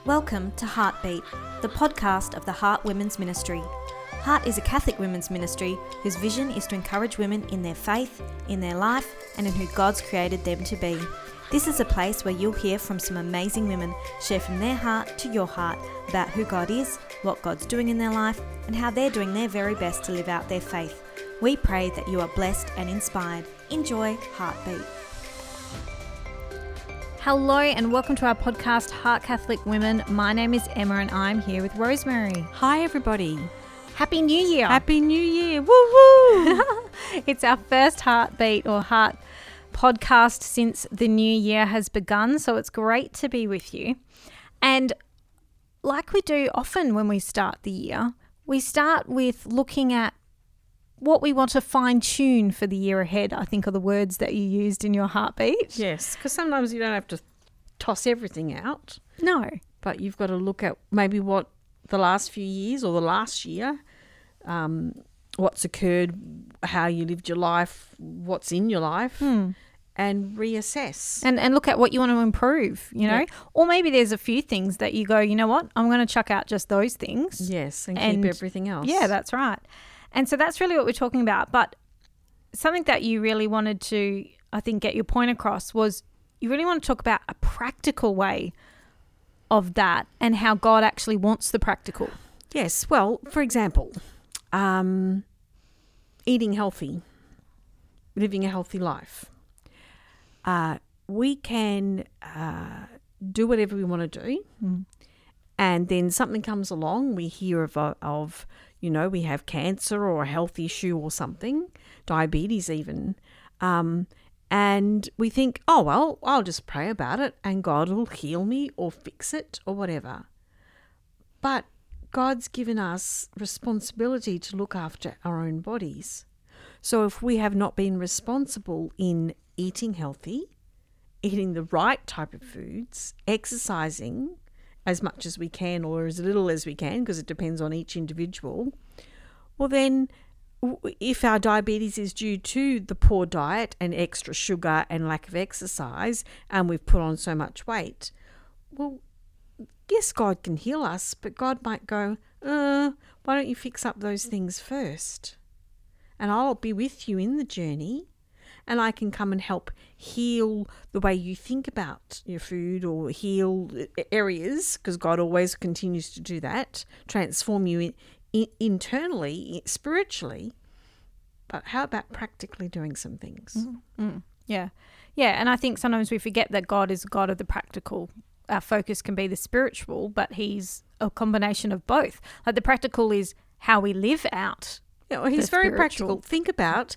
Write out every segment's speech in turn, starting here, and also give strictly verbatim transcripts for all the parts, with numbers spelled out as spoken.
Welcome to Heartbeat, the podcast of the Heart Women's Ministry. Heart is a Catholic women's ministry whose vision is to encourage women in their faith, in their life, and in who God's created them to be. This is a place where you'll hear from some amazing women share from their heart to your heart about who God is, what God's doing in their life, and how they're doing their very best to live out their faith. We pray that you are blessed and inspired. Enjoy Heartbeat. Hello and welcome to our podcast, Heart Catholic Women. My name is Emma and I'm here with Rosemary. Hi everybody. Happy New Year. Happy New Year. Woo woo. It's our first Heartbeat or Heart podcast since the new year has begun, so it's great to be with you. And like we do often when we start the year, we start with looking at what we want to fine-tune for the year ahead, I think are the words that you used in your Heartbeat. Yes, because sometimes you don't have to toss everything out. No. But you've got to look at maybe what the last few years or the last year, um, what's occurred, how you lived your life, what's in your life, Hmm. and reassess. And and look at what you want to improve, you know. Yeah. Or maybe there's a few things that you go, you know what, I'm going to chuck out just those things. Yes, and, And- keep everything else. Yeah, that's right. And so that's really what we're talking about. But something that you really wanted to, I think, get your point across was you really want to talk about a practical way of that and how God actually wants the practical. Yes, well, for example, um, eating healthy, living a healthy life. Uh, we can uh, do whatever we want to do, Mm. and then something comes along. We hear of, a, of, you know, we have cancer or a health issue or something, diabetes even, um, and we think, oh, well, I'll just pray about it and God will heal me or fix it or whatever. But God's given us responsibility to look after our own bodies. So if we have not been responsible in eating healthy, eating the right type of foods, exercising as much as we can or as little as we can, because it depends on each individual, well then w- if our diabetes is due to the poor diet and extra sugar and lack of exercise and we've put on so much weight, well, yes, God can heal us, but God might go, uh, why don't you fix up those things first? And I'll be with you in the journey, and I can come and help heal the way you think about your food or heal areas, because God always continues to do that, transform you in, in, internally, spiritually. But how about practically doing some things? Mm. Mm. Yeah. Yeah. And I think sometimes we forget that God is a God of the practical. Our focus can be the spiritual, but he's a combination of both. Like the practical is how we live out. Yeah, well, he's the very spiritual. practical. Think about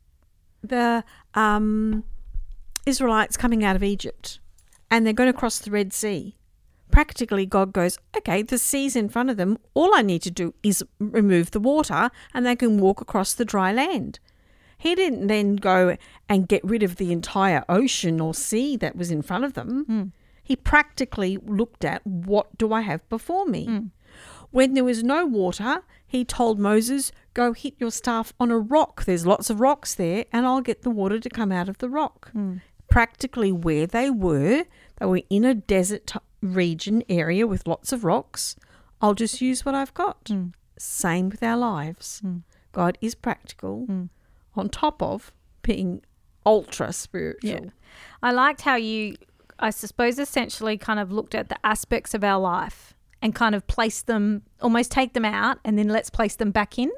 the um, Israelites coming out of Egypt and they're going to cross the Red Sea. Practically, God goes, okay, the sea's in front of them. All I need to do is remove the water and they can walk across the dry land. He didn't then go and get rid of the entire ocean or sea that was in front of them. Mm. He practically looked at, what do I have before me? Mm. When there was no water, he told Moses, go hit your staff on a rock. There's lots of rocks there and I'll get the water to come out of the rock. Mm. Practically where they were, they were in a desert t- region area with lots of rocks. I'll just use what I've got. Mm. Same with our lives. Mm. God is practical Mm. on top of being ultra spiritual. Yeah. I liked how you, I suppose, essentially kind of looked at the aspects of our life and kind of placed them, almost take them out and then let's place them back in.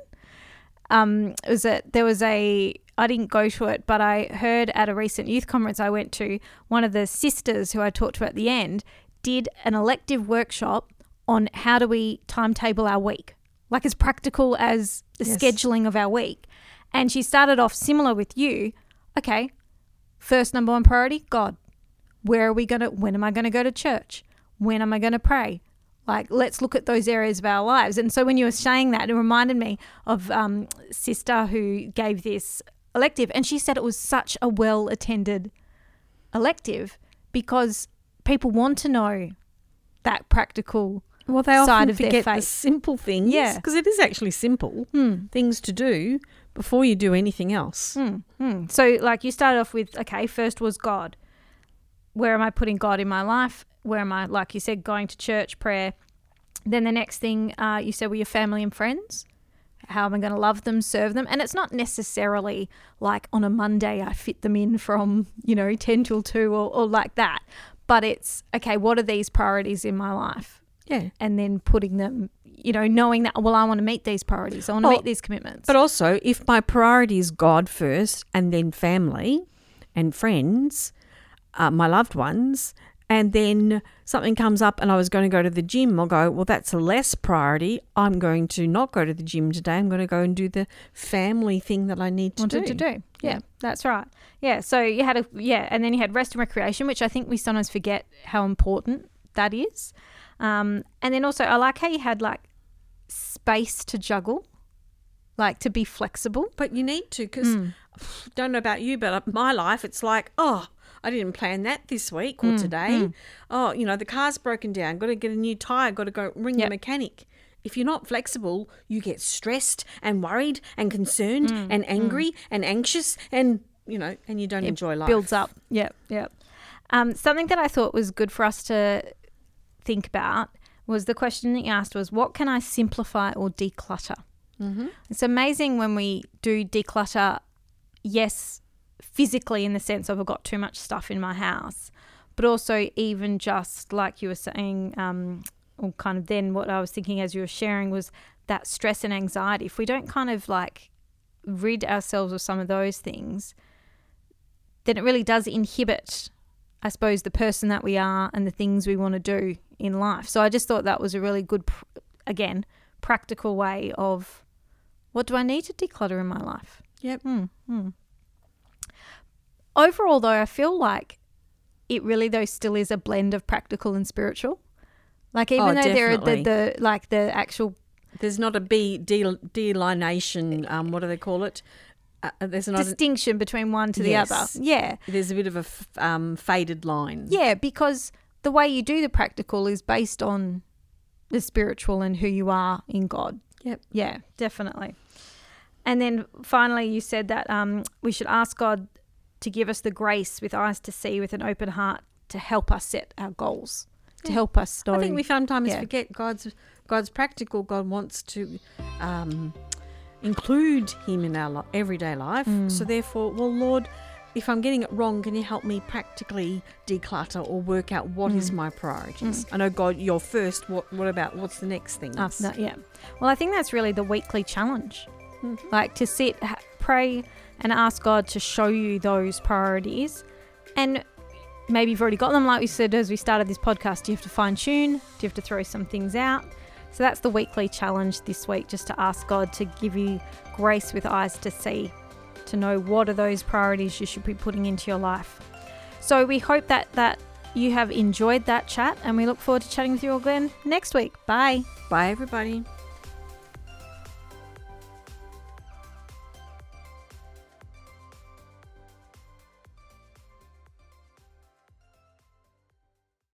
Um, it was a, there was a, I didn't go to it, but I heard at a recent youth conference I went to, one of the sisters who I talked to at the end did an elective workshop on how do we timetable our week, like as practical as the Yes. scheduling of our week. And she started off similar with you. Okay, first number one priority, God. Where are we going to, when am I going to go to church? When am I going to pray? Like, let's look at those areas of our lives. And so when you were saying that, it reminded me of um, sister who gave this elective. And she said it was such a well-attended elective because people want to know that practical Well, they side often of their forget the faith. simple things. Yeah. Because it is actually simple Hmm. things to do before you do anything else. Hmm. Hmm. So like you started off with, okay, first was God. Where am I putting God in my life? where am I? Like you said, going to church, prayer. Then the next thing uh, you said were your family and friends. How am I going to love them, serve them? And it's not necessarily like on a Monday I fit them in from, you know, ten till two or, or like that. But it's, okay, what are these priorities in my life? Yeah. And then putting them, you know, knowing that, well, I want to meet these priorities. I want to Oh, meet these commitments. But also, if my priority is God first and then family and friends, uh, my loved ones, and then something comes up and I was going to go to the gym, I'll go, well, that's a less priority. I'm going to not go to the gym today. I'm going to go and do the family thing that I need to wanted do. to do. Yeah, Yeah. that's right. Yeah, so you had a, yeah, and then you had rest and recreation, which I think we sometimes forget how important that is. Um, and then also I like how you had like space to juggle, like to be flexible. But you need to, because Mm. don't know about you, but my life, it's like, oh, I didn't plan that this week or Mm, today. mm. Oh, you know, the car's broken down. Got to get a new tyre. Got to go ring Yep. the mechanic. If you're not flexible, you get stressed and worried and concerned Mm, and angry and anxious and, you know, and you don't It enjoy life. builds up. Yep, yep. Um, something that I thought was good for us to think about was the question that you asked was, what can I simplify or declutter? Mm-hmm. It's amazing when we do declutter, yes, physically in the sense of I've got too much stuff in my house, but also even just like you were saying, um, or kind of then what I was thinking as you were sharing was that stress and anxiety. If we don't kind of like rid ourselves of some of those things, then it really does inhibit, I suppose, the person that we are and the things we want to do in life. So I just thought that was a really good, pr- again, practical way of what do I need to declutter in my life? Yep. Hmm, hmm. Overall, though, I feel like it really, though, still is a blend of practical and spiritual. Like even Oh, though there are the, definitely. the like the actual There's not a B del- delineation, um, what do they call it? Uh, there's not. A, distinction between one to the Yes. other. Yeah, there's a bit of a f- um, faded line. yeah, because the way you do the practical is based on the spiritual and who you are in God. Yep. Yeah, definitely. And then finally, you said that um, we should ask God to give us the grace with eyes to see, with an open heart, to help us set our goals, to Yeah. help us know. I think we sometimes yeah. forget God's God's practical. God wants to um, include Him in our li- everyday life. Mm. So therefore, well, Lord, if I'm getting it wrong, can you help me practically declutter or work out what is Mm. my priorities? I know, God, you're first. What What about what's the next thing? After that, yeah. Well, I think that's really the weekly challenge. Mhm. Like to sit, ha- pray, and ask God to show you those priorities. And maybe you've already got them, like we said as we started this podcast. Do you have to fine tune? Do you have to throw some things out? So that's the weekly challenge this week, just to ask God to give you grace with eyes to see, to know what are those priorities you should be putting into your life. So we hope that, that you have enjoyed that chat, and we look forward to chatting with you again next week. Bye. Bye, everybody.